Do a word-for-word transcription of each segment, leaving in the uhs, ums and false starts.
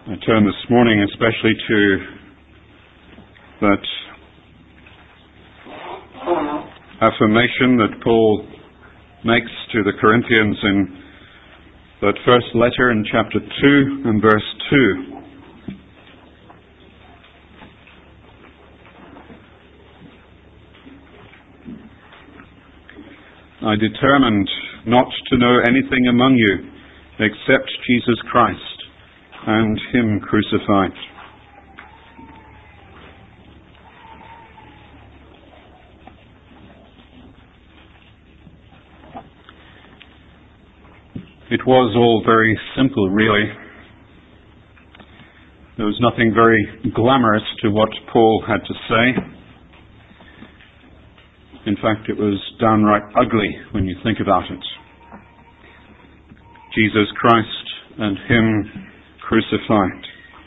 I turn this morning especially to that affirmation that Paul makes to the Corinthians in that first letter in chapter two and verse two. I determined not to know anything among you except Jesus Christ and Him crucified. It was all very simple, really. There was nothing very glamorous to what Paul had to say. In fact, it was downright ugly when you think about it. Jesus Christ and Him crucified.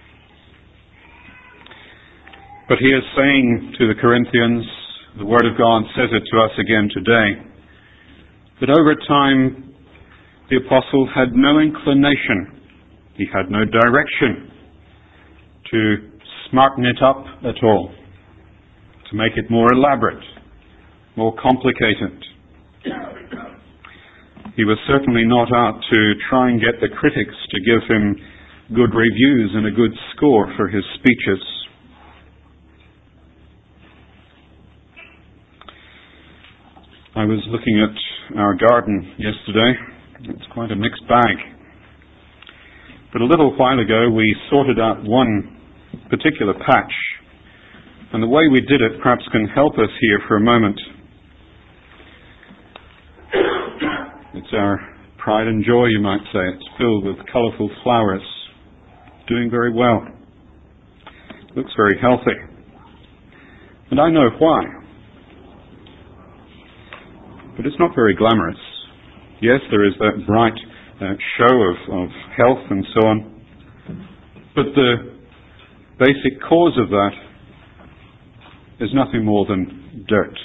But he is saying to the Corinthians, the Word of God says it to us again today, that over time the apostle had no inclination, he had no direction to smarten it up at all, to make it more elaborate, more complicated. He was certainly not out to try and get the critics to give him good reviews and a good score for his speeches. I was looking at our garden yesterday. It's quite a mixed bag. But a little while ago we sorted out one particular patch, and the way we did it perhaps can help us here for a moment. It's our pride and joy, you might say. It's filled with colourful flowers, doing very well. Looks very healthy. And I know why. But it's not very glamorous. Yes, there is that bright uh, show of, of health and so on. But the basic cause of that is nothing more than dirt.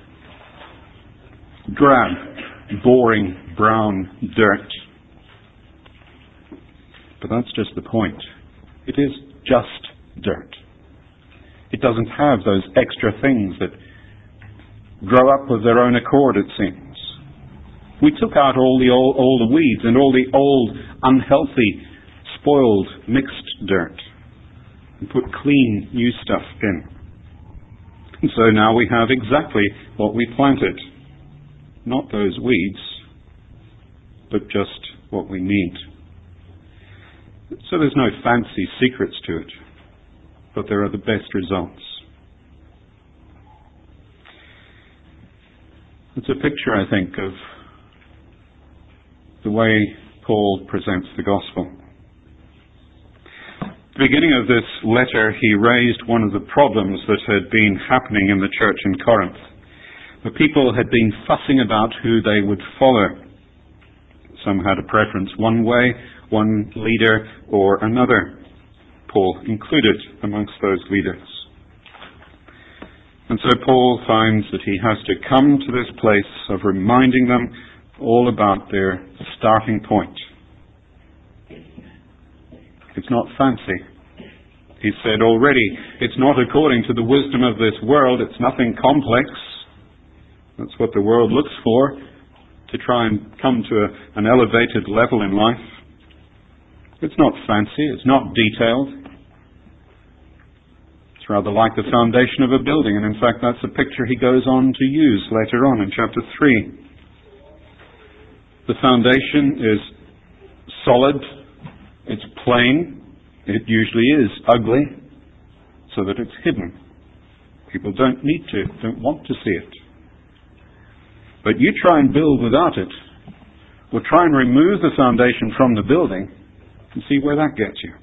Drab, boring, brown dirt. But that's just the point. It is just dirt. It doesn't have those extra things that grow up of their own accord, it seems. We took out all the old, all the weeds and all the old, unhealthy, spoiled, mixed dirt and put clean, new stuff in. And so now we have exactly what we planted. Not those weeds, but just what we need. So there's no fancy secrets to it, but there are the best results. It's a picture, I think, of the way Paul presents the gospel. At the beginning of this letter, he raised one of the problems that had been happening in the church in Corinth. The people had been fussing about who they would follow. Some had a preference one way, one leader, or another. Paul included amongst those leaders. And so Paul finds that he has to come to this place of reminding them all about their starting point. It's not fancy. He said already, it's not according to the wisdom of this world, it's nothing complex. That's what the world looks for, to try and come to a, an elevated level in life. It's not fancy, it's not detailed. It's rather like the foundation of a building, and in fact that's a picture he goes on to use later on in chapter three. The foundation is solid, it's plain, it usually is ugly, so that it's hidden. People don't need to, don't want to see it. But you try and build without it, or try and remove the foundation from the building, and see where that gets you.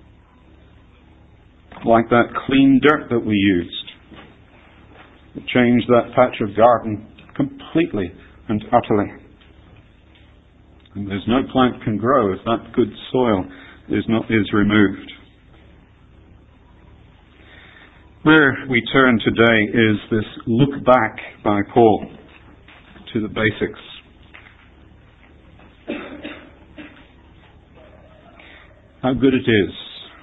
Like that clean dirt that we used. It changed that patch of garden completely and utterly. And there's no plant can grow if that good soil is not is removed. Where we turn today is this look back by Paul to the basics. How good it is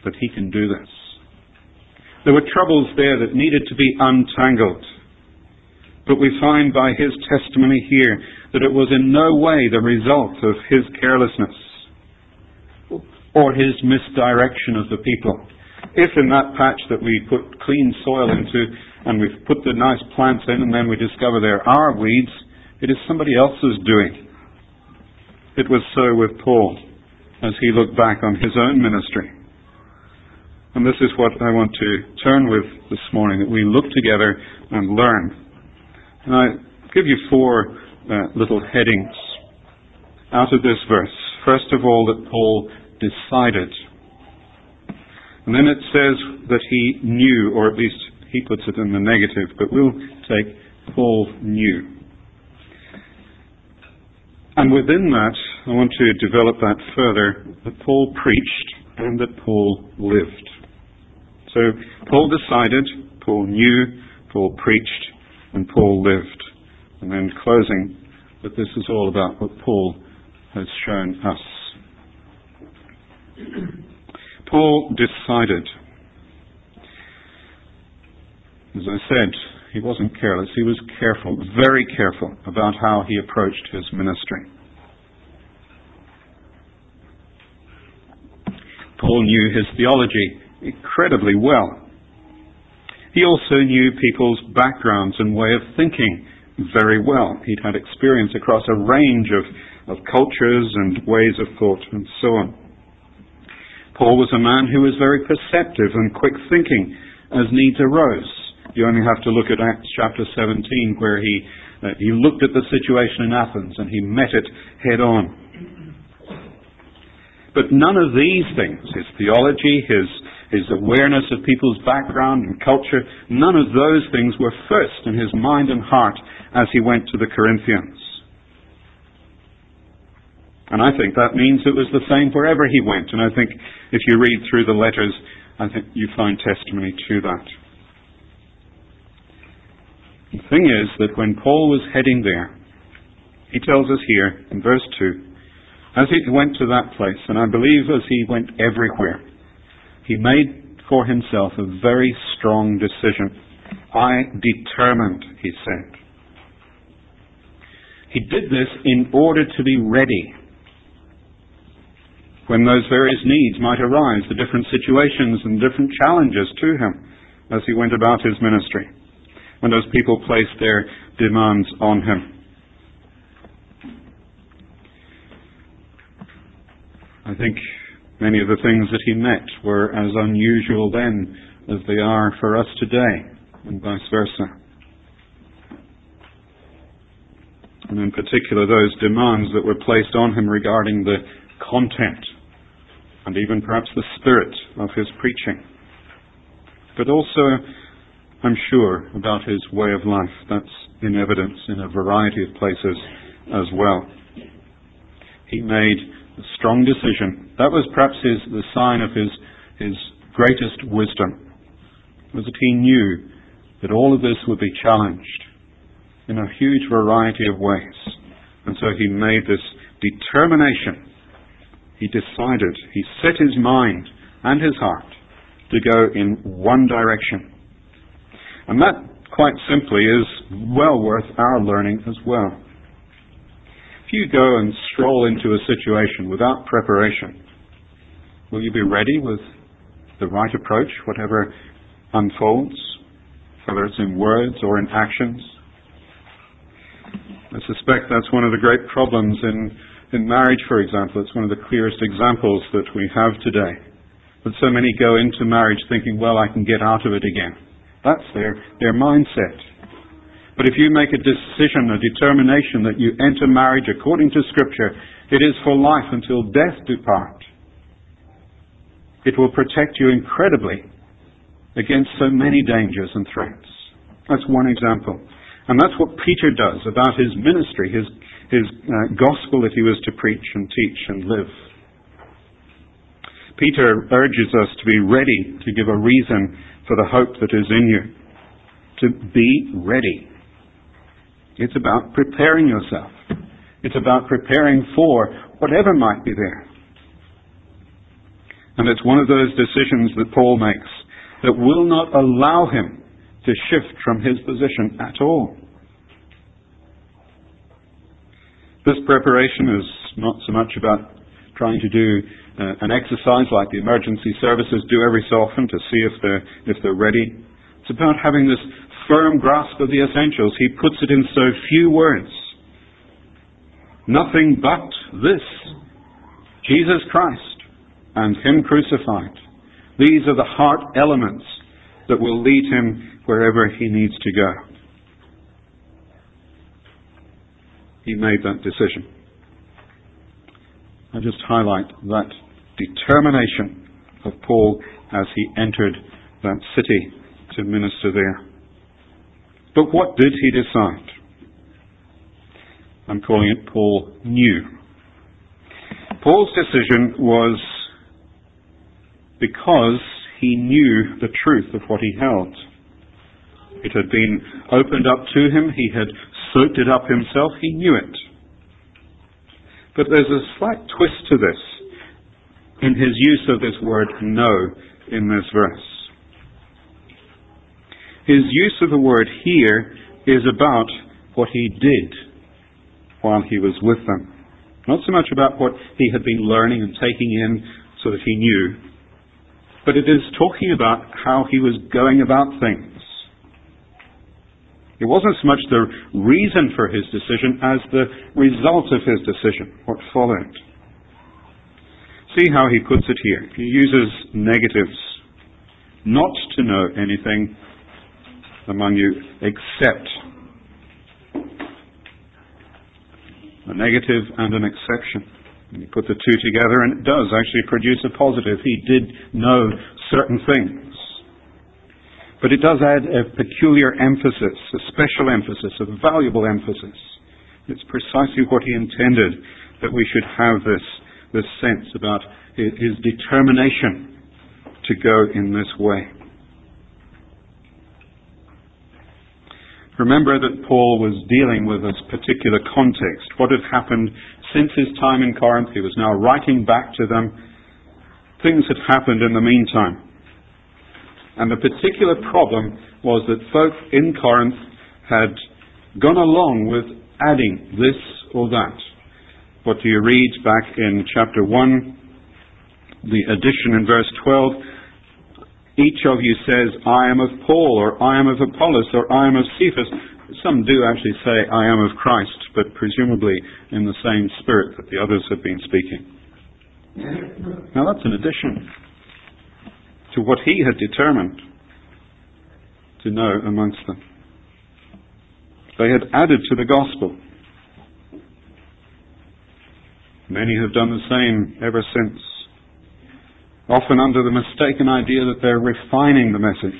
that he can do this. There were troubles there that needed to be untangled. But we find by his testimony here that it was in no way the result of his carelessness or his misdirection of the people. If in that patch that we put clean soil into and we've put the nice plants in and then we discover there are weeds, it is somebody else's doing. It was so with Paul as he looked back on his own ministry. And this is what I want to turn with this morning, that we look together and learn. And I give you four uh, little headings out of this verse. First of all, that Paul decided. And then it says that he knew, or at least he puts it in the negative, but we'll take Paul knew. And within that, I want to develop that further, that Paul preached and that Paul lived. So Paul decided, Paul knew, Paul preached, and Paul lived. And then closing, that this is all about what Paul has shown us. Paul decided. As I said, he wasn't careless. He was careful, very careful about how he approached his ministry. Paul knew his theology incredibly well. He also knew people's backgrounds and way of thinking very well. He'd had experience across a range of, of cultures and ways of thought and so on. Paul was a man who was very perceptive and quick-thinking as needs arose. You only have to look at Acts chapter seventeen, where he uh, he looked at the situation in Athens and he met it head on. But none of these things, his theology, his his awareness of people's background and culture, none of those things were first in his mind and heart as he went to the Corinthians. And I think that means it was the same wherever he went. And I think if you read through the letters, I think you find testimony to that. The thing is that when Paul was heading there, he tells us here in verse two, as he went to that place, and I believe as he went everywhere, he made for himself a very strong decision. I determined, he said. He did this in order to be ready when those various needs might arise, the different situations and different challenges to him as he went about his ministry, when those people placed their demands on him. I think many of the things that he met were as unusual then as they are for us today, and vice versa. And in particular, those demands that were placed on him regarding the content and even perhaps the spirit of his preaching. But also, I'm sure, about his way of life. That's in evidence in a variety of places as well. He made a strong decision. That was perhaps his, the sign of his, his greatest wisdom, was that he knew that all of this would be challenged in a huge variety of ways. And so he made this determination. He decided, he set his mind and his heart to go in one direction. And that, quite simply, is well worth our learning as well. If you go and stroll into a situation without preparation, will you be ready with the right approach, whatever unfolds, whether it's in words or in actions? I suspect that's one of the great problems in, in marriage, for example. It's one of the clearest examples that we have today. That so many go into marriage thinking, well, I can get out of it again. That's their, their mindset. But if you make a decision, a determination that you enter marriage according to Scripture, it is for life until death do part. It will protect you incredibly against so many dangers and threats. That's one example. And that's what Peter does about his ministry, his, his uh, gospel that he was to preach and teach and live. Peter urges us to be ready to give a reason for the hope that is in you. To be ready. It's about preparing yourself. It's about preparing for whatever might be there. And it's one of those decisions that Paul makes that will not allow him to shift from his position at all. This preparation is not so much about trying to do uh, an exercise like the emergency services do every so often to see if they're, if they're ready. It's about having this firm grasp of the essentials. He puts it in so few words. Nothing but this, Jesus Christ and Him crucified. These are the heart elements that will lead him wherever he needs to go. He made that decision. I just highlight that determination of Paul as he entered that city to minister there. But what did he decide? I'm calling it Paul knew. Paul's decision was because he knew the truth of what he held. It had been opened up to him. He had soaked it up himself. He knew it. But there's a slight twist to this in his use of this word know in this verse. His use of the word here is about what he did while he was with them. Not so much about what he had been learning and taking in so that he knew, but it is talking about how he was going about things. It wasn't so much the reason for his decision as the result of his decision, what followed. See how he puts it here. He uses negatives. Not to know anything among you except. A negative and an exception. And you put the two together and it does actually produce a positive. He did know certain things. But it does add a peculiar emphasis, a special emphasis, a valuable emphasis. It's precisely what he intended, that we should have this, this sense about his determination to go in this way. Remember that Paul was dealing with this particular context. What had happened since his time in Corinth? He was now writing back to them. Things had happened in the meantime. And the particular problem was that folk in Corinth had gone along with adding this or that. What do you read back in chapter one? The addition in verse twelve. Each of you says, I am of Paul, or I am of Apollos, or I am of Cephas. Some do actually say, I am of Christ, but presumably in the same spirit that the others have been speaking. Now that's an addition to what he had determined to know amongst them. They had added to the gospel. Many have done the same ever since. Often under the mistaken idea that they're refining the message.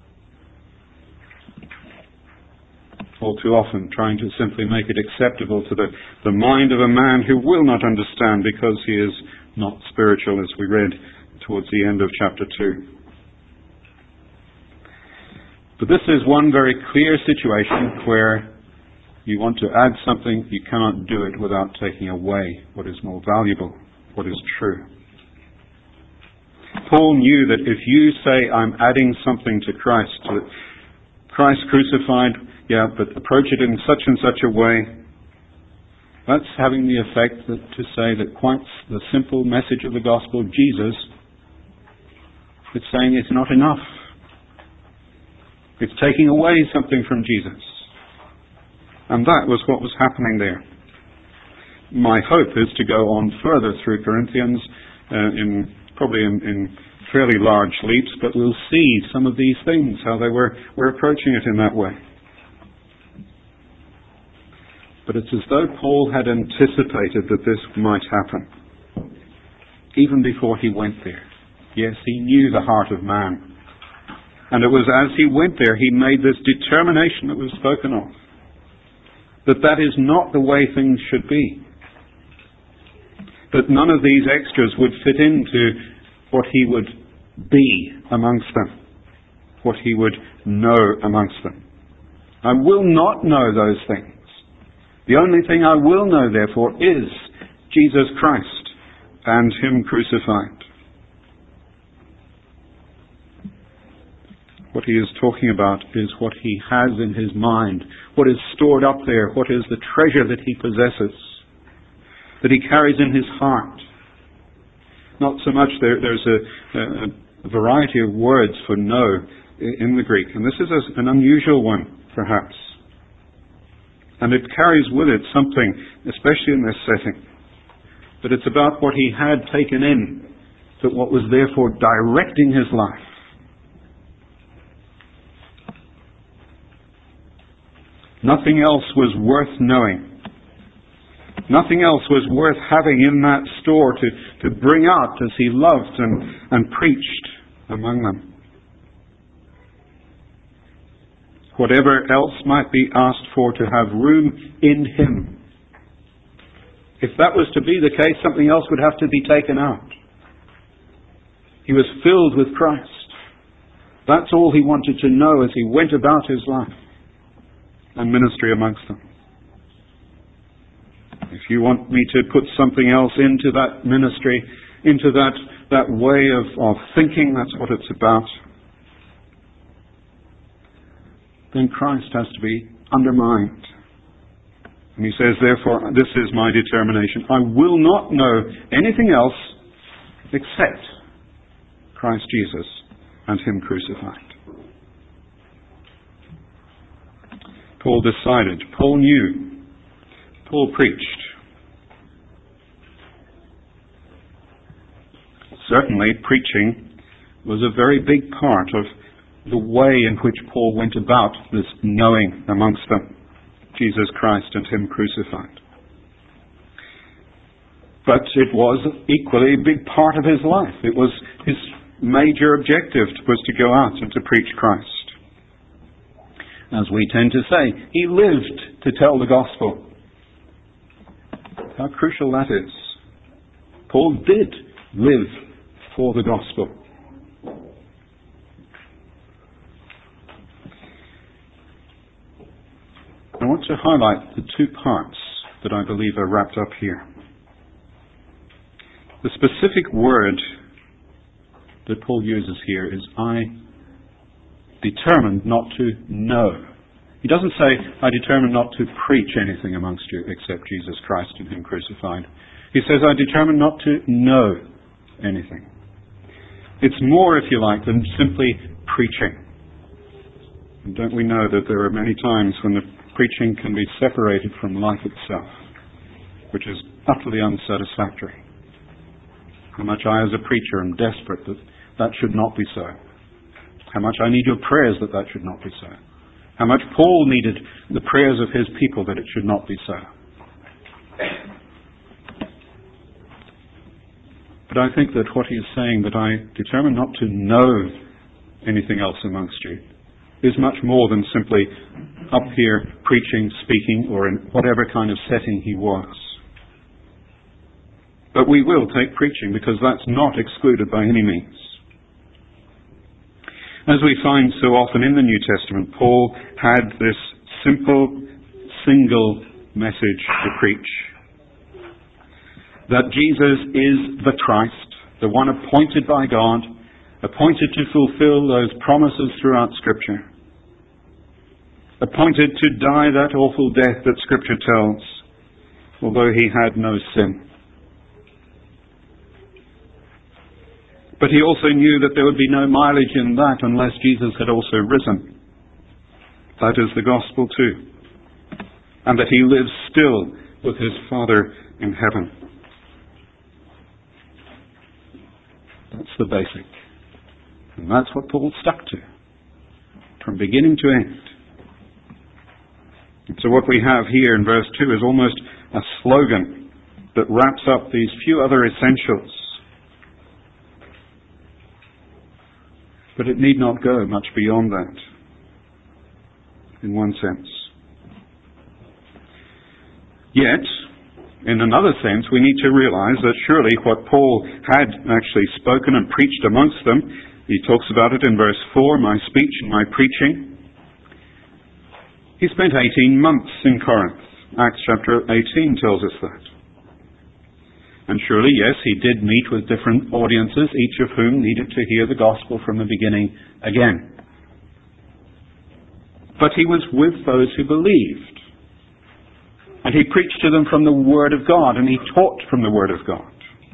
All too often trying to simply make it acceptable to the, the mind of a man who will not understand because he is not spiritual, as we read towards the end of chapter two. But this is one very clear situation where you want to add something, you cannot do it without taking away what is more valuable, what is true. Paul knew that if you say, I'm adding something to Christ, that Christ crucified, yeah, but approach it in such and such a way, that's having the effect that, to say that quite the simple message of the gospel, Jesus, it's saying it's not enough. It's taking away something from Jesus. And that was what was happening there. My hope is to go on further through Corinthians uh, in probably in, in fairly large leaps, but we'll see some of these things, how they were, were approaching it in that way. But it's as though Paul had anticipated that this might happen, even before he went there. Yes, he knew the heart of man. And it was as he went there, he made this determination that was spoken of, that that is not the way things should be. That none of these extras would fit into what he would be amongst them, what he would know amongst them. I will not know those things. The only thing I will know, therefore, is Jesus Christ and Him crucified. What he is talking about is what he has in his mind, what is stored up there, what is the treasure that he possesses, that he carries in his heart. Not so much, there, there's a, a, a variety of words for know in the Greek, and this is a, an unusual one, perhaps. And it carries with it something, especially in this setting, but it's about what he had taken in, but what was therefore directing his life. Nothing else was worth knowing. Nothing else was worth having in that store to, to bring out as he loved and, and preached among them. Whatever else might be asked for to have room in him. If that was to be the case, something else would have to be taken out. He was filled with Christ. That's all he wanted to know as he went about his life and ministry amongst them. If you want me to put something else into that ministry, into that, that way of, of thinking, that's what it's about, then Christ has to be undermined. And he says, therefore, this is my determination. I will not know anything else except Christ Jesus and him crucified. Paul decided. Paul knew. Paul preached. Certainly, preaching was a very big part of the way in which Paul went about this knowing amongst them Jesus Christ and him crucified. But it was equally a big part of his life. It was his major objective was to go out and to preach Christ. As we tend to say, he lived to tell the gospel. How crucial that is. Paul did live for the gospel. I want to highlight the two parts that I believe are wrapped up here. The specific word that Paul uses here is, I determined not to know. He doesn't say, I determined not to preach anything amongst you except Jesus Christ and him crucified. He says, I determined not to know anything. It's more, if you like, than simply preaching. And don't we know that there are many times when the preaching can be separated from life itself, which is utterly unsatisfactory. How much I as a preacher am desperate that that should not be so. How much I need your prayers that that should not be so. How much Paul needed the prayers of his people that it should not be so. But I think that what he is saying, that I determined not to know anything else amongst you, is much more than simply up here preaching, speaking, or in whatever kind of setting he was. But we will take preaching because that's not excluded by any means. As we find so often in the New Testament, Paul had this simple, single message to preach. That Jesus is the Christ, the one appointed by God, appointed to fulfill those promises throughout Scripture, appointed to die that awful death that Scripture tells, although he had no sin. But he also knew that there would be no mileage in that unless Jesus had also risen. That is the gospel too. And that he lives still with his Father in heaven. That's the basic. And that's what Paul stuck to, from beginning to end. And so what we have here in verse two is almost a slogan that wraps up these few other essentials. But it need not go much beyond that, in one sense. Yet, in another sense, we need to realize that surely what Paul had actually spoken and preached amongst them, he talks about it in verse four, my speech and my preaching. He spent eighteen months in Corinth. Acts chapter eighteen tells us that. And surely, yes, he did meet with different audiences, each of whom needed to hear the gospel from the beginning again. but he was with those who believed. And he preached to them from the Word of God, and he taught from the Word of God.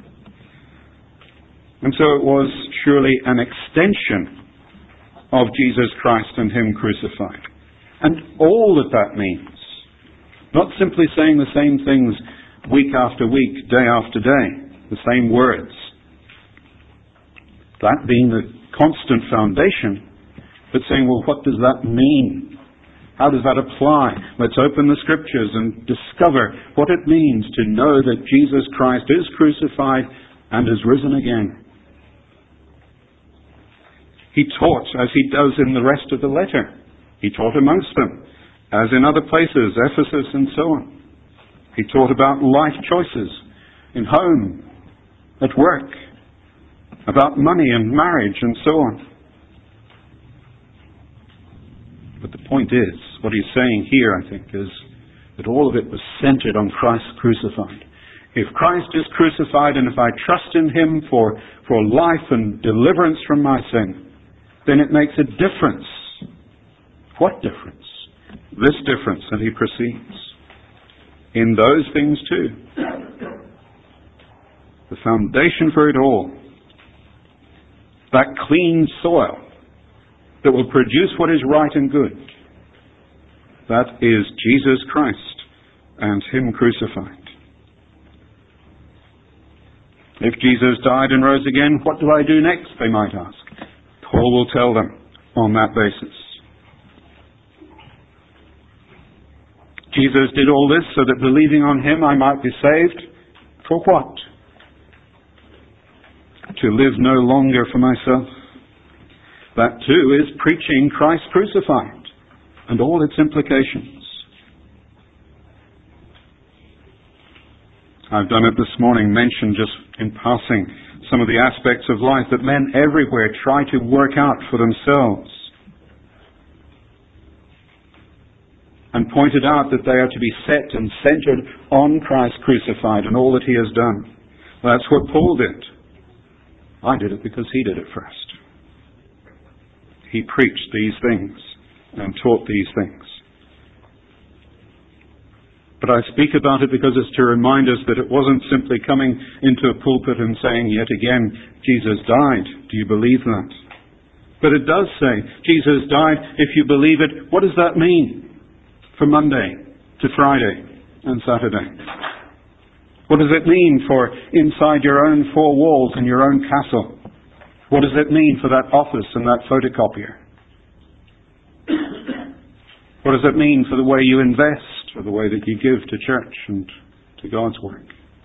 And so it was surely an extension of Jesus Christ and him crucified. And all that that means. Not simply saying the same things week after week, day after day, the same words. That being the constant foundation, but saying, well, what does that mean? How does that apply? Let's open the Scriptures and discover what it means to know that Jesus Christ is crucified and is risen again. He taught as he does in the rest of the letter. He taught amongst them, as in other places, Ephesus and so on. He taught about life choices in home, at work, about money and marriage and so on. But the point is, what he's saying here, I think, is that all of it was centered on Christ crucified. If Christ is crucified and if I trust in him for, for life and deliverance from my sin, then it makes a difference. What difference? This difference that he proceeds. In those things too. The foundation for it all. That clean soil that will produce what is right and good. That is Jesus Christ and him crucified. If Jesus died and rose again, what do I do next, they might ask. Paul will tell them on that basis. Jesus did all this so that believing on him I might be saved. For what? To live no longer for myself. That too is preaching Christ crucified and all its implications. I've done it this morning, mentioned just in passing some of the aspects of life that men everywhere try to work out for themselves. And pointed out that they are to be set and centered on Christ crucified and all that he has done. Well, that's what Paul did. I did it because he did it first. He preached these things and taught these things. But I speak about it because it's to remind us that it wasn't simply coming into a pulpit and saying yet again, Jesus died. Do you believe that? But it does say, Jesus died. If you believe it, what does that mean for Monday to Friday and Saturday? What does it mean for inside your own four walls in your own castle? What does it mean for that office and that photocopier? What does it mean for the way you invest? For the way that you give to church and to God's work?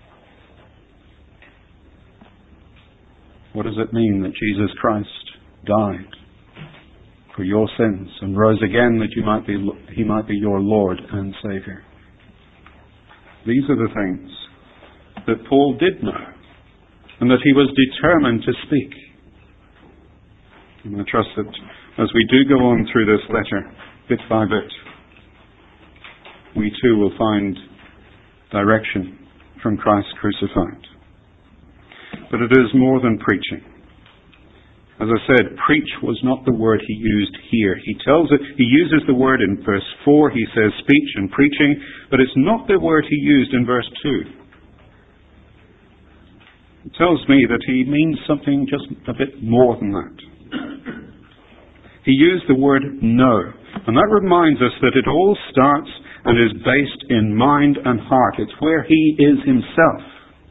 What does it mean that Jesus Christ died for your sins and rose again that you might be, he might be your Lord and Saviour? These are the things that Paul did know and that he was determined to speak. And I trust that as we do go on through this letter, bit by bit, we too will find direction from Christ crucified. But it is more than preaching. As I said, preach was not the word he used here. He tells it, he uses the word in verse four, he says speech and preaching, but it's not the word he used in verse two. It tells me that he means something just a bit more than that. He used the word know, and that reminds us that it all starts and is based in mind and heart. It's where he is himself.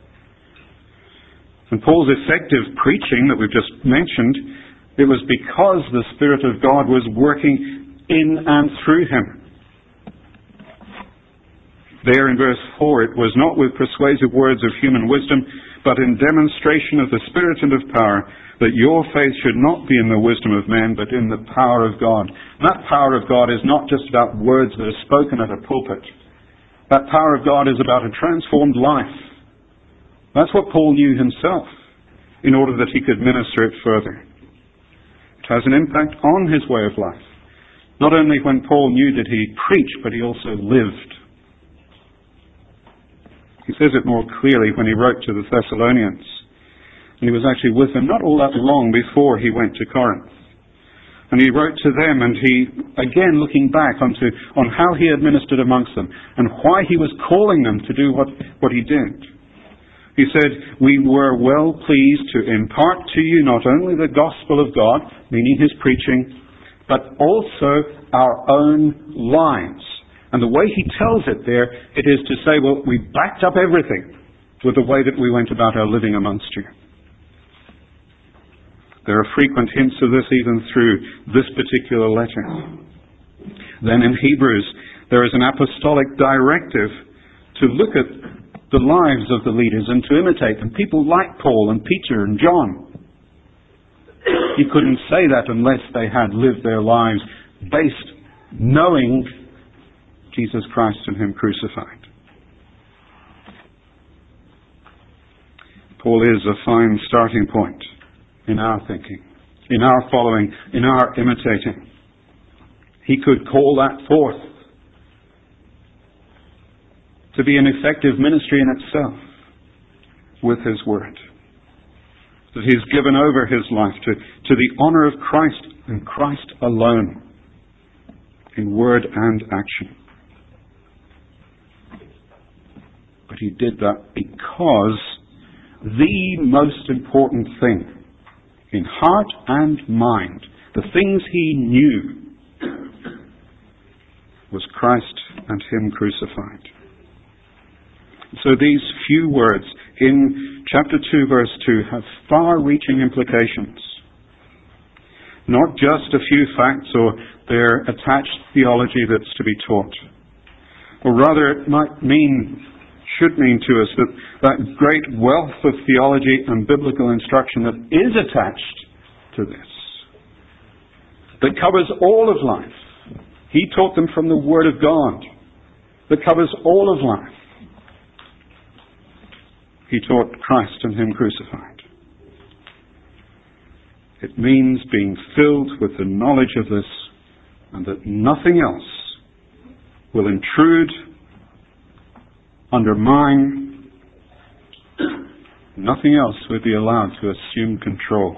And Paul's effective preaching that we've just mentioned, it was because the Spirit of God was working in and through him. There in verse four, it was not with persuasive words of human wisdom, but in demonstration of the Spirit and of power, that your faith should not be in the wisdom of men, but in the power of God. And that power of God is not just about words that are spoken at a pulpit. That power of God is about a transformed life. That's what Paul knew himself, in order that he could minister it further. It has an impact on his way of life. Not only when Paul knew did he preach, but he also lived. He says it more clearly when he wrote to the Thessalonians. And he was actually with them not all that long before he went to Corinth. And he wrote to them, and he, again looking back onto on how he had ministered amongst them and why he was calling them to do what, what he did. He said, "We were well pleased to impart to you not only the gospel of God," meaning his preaching, "but also our own lives." And the way he tells it there, it is to say, well, we backed up everything with the way that we went about our living amongst you. There are frequent hints of this even through this particular letter. Then in Hebrews, there is an apostolic directive to look at the lives of the leaders and to imitate them. People like Paul and Peter and John. He couldn't say that unless they had lived their lives based knowing Jesus Christ and him crucified. Paul is a fine starting point in our thinking, in our following, in our imitating. He could call that forth to be an effective ministry in itself with his word. That he's given over his life to, to the honor of Christ and Christ alone in word and action. But he did that because the most important thing in heart and mind, the things he knew, was Christ and him crucified. So these few words in chapter two, verse two, have far-reaching implications. Not just a few facts or their attached theology that's to be taught. Or rather, it might mean, should mean to us that that great wealth of theology and biblical instruction that is attached to this, that covers all of life. He taught them from the Word of God, that covers all of life. He taught Christ and him crucified. It means being filled with the knowledge of this, and that nothing else will intrude, undermine, nothing else will be allowed to assume control.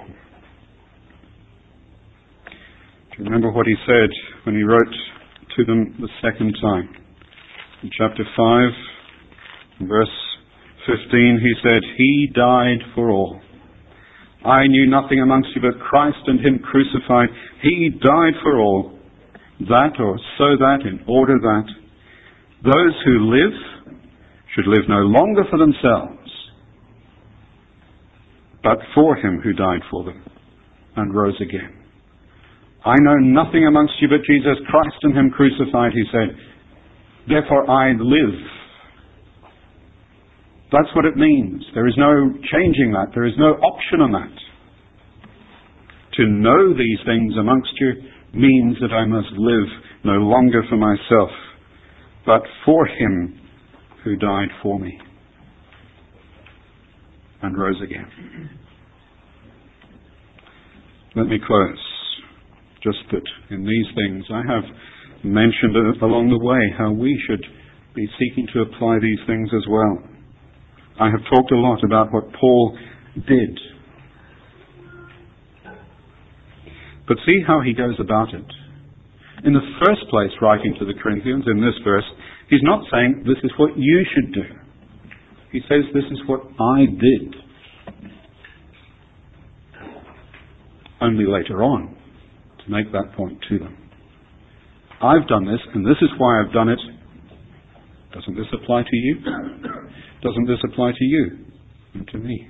Do you remember what he said when he wrote to them the second time? In chapter five, verse fifteen, he said, "He died for all. I knew nothing amongst you but Christ and him crucified. He died for all. That, or so that, in order that those who live should live no longer for themselves, but for him who died for them and rose again. I know nothing amongst you but Jesus Christ and him crucified," he said. "Therefore I live." That's what it means. There is no changing that. There is no option on that. To know these things amongst you means that I must live no longer for myself, but for him who died for me and rose again. Let me close. Just that in these things I have mentioned along the way how we should be seeking to apply these things as well. I have talked a lot about what Paul did. But see how he goes about it. In the first place, writing to the Corinthians in this verse, he's not saying this is what you should do. He says this is what I did. Only later on to make that point to them. I've done this, and this is why I've done it. Doesn't this apply to you? Doesn't this apply to you and to me?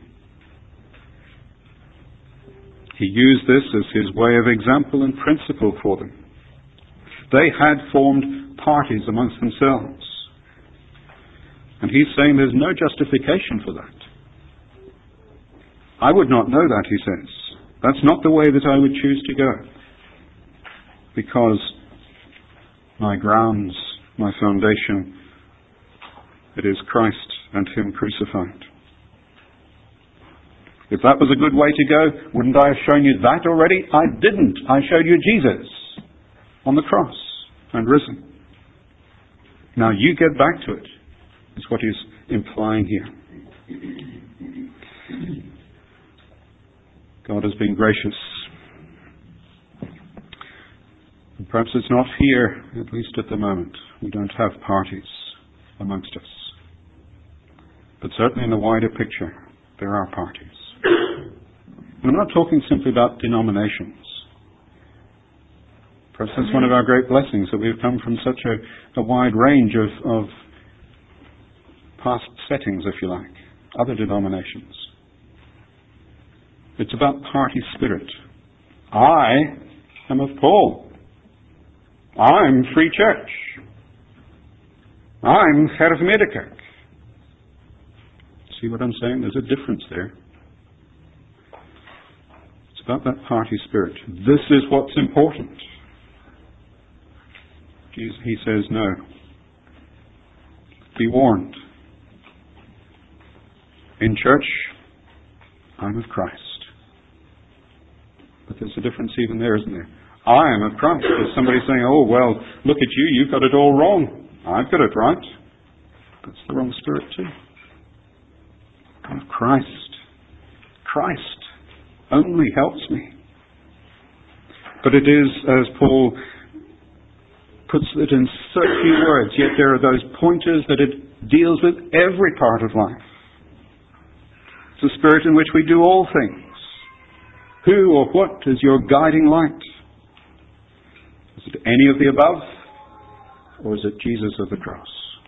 He used this as his way of example and principle for them. They had formed parties amongst themselves. And he's saying there's no justification for that. I would not know that, he says. That's not the way that I would choose to go. Because my grounds, my foundation, it is Christ and him crucified. If that was a good way to go, wouldn't I have shown you that already? I didn't. I showed you Jesus on the cross and risen. Now you get back to it, is what he's implying here. God has been gracious. Perhaps it's not here, at least at the moment. We don't have parties amongst us. But certainly in the wider picture, there are parties. And I'm not talking simply about denominations. Perhaps that's one of our great blessings, that we've come from such a, a wide range of, of past settings, if you like, other denominations. It's about party spirit. I am of Paul. I'm Free Church. I'm Charismatic. See what I'm saying? There's a difference there. It's about that party spirit. This is what's important. Jesus, he says, no. Be warned. In church, I'm of Christ. But there's a difference even there, isn't there? I am of Christ. There's somebody saying, oh, well, look at you, you've got it all wrong. I've got it right. That's the wrong spirit too. I'm of Christ. Christ only helps me. But it is, as Paul puts it in such few words, yet there are those pointers that it deals with every part of life. It's a spirit in which we do all things. Who or what is your guiding light? Is it any of the above? Or is it Jesus of the cross?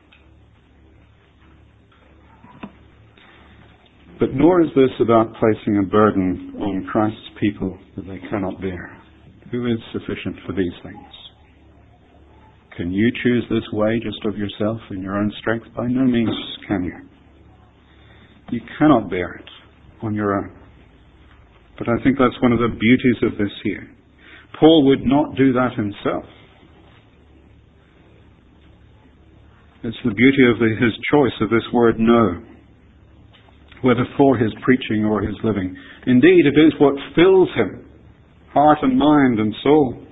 But nor is this about placing a burden on Christ's people that they cannot bear. Who is sufficient for these things? Can you choose this way just of yourself in your own strength? By no means can you. You cannot bear it on your own. But I think that's one of the beauties of this here. Paul would not do that himself. It's the beauty of the, his choice of this word no, whether for his preaching or his living. Indeed, it is what fills him, heart and mind and soul.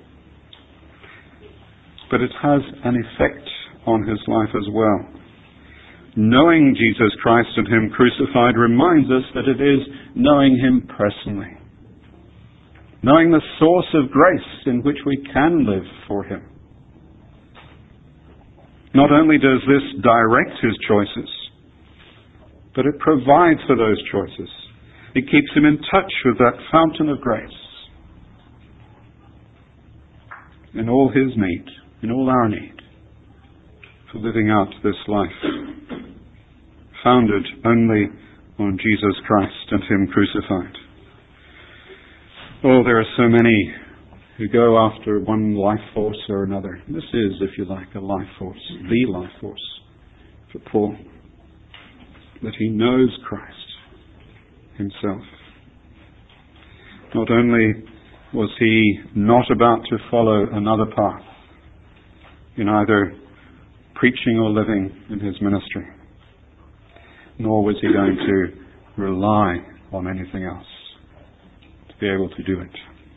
But it has an effect on his life as well. Knowing Jesus Christ and Him crucified reminds us that it is knowing Him personally. Knowing the source of grace in which we can live for Him. Not only does this direct his choices, but it provides for those choices. It keeps him in touch with that fountain of grace. In all his need, in all our need, for living out this life, founded only on Jesus Christ and Him crucified. Oh, there are so many who go after one life force or another. This is, if you like, a life force, the life force for Paul. That he knows Christ himself. Not only was he not about to follow another path in either preaching or living in his ministry, nor was he going to rely on anything else to be able to do it.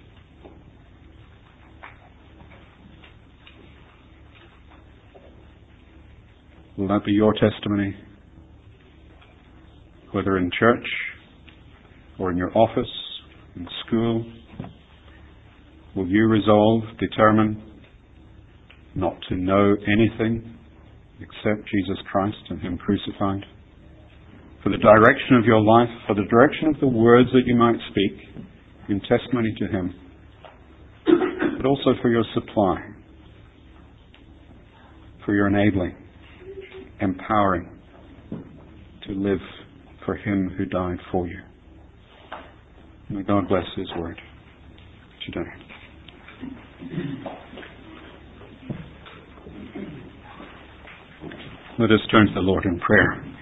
Will that be your testimony? Whether in church or in your office, in school, will you resolve, determine not to know anything except Jesus Christ and Him crucified? For the direction of your life, for the direction of the words that you might speak in testimony to Him, but also for your supply, for your enabling, empowering to live for Him who died for you. May God bless His word today. Let us turn to the Lord in prayer.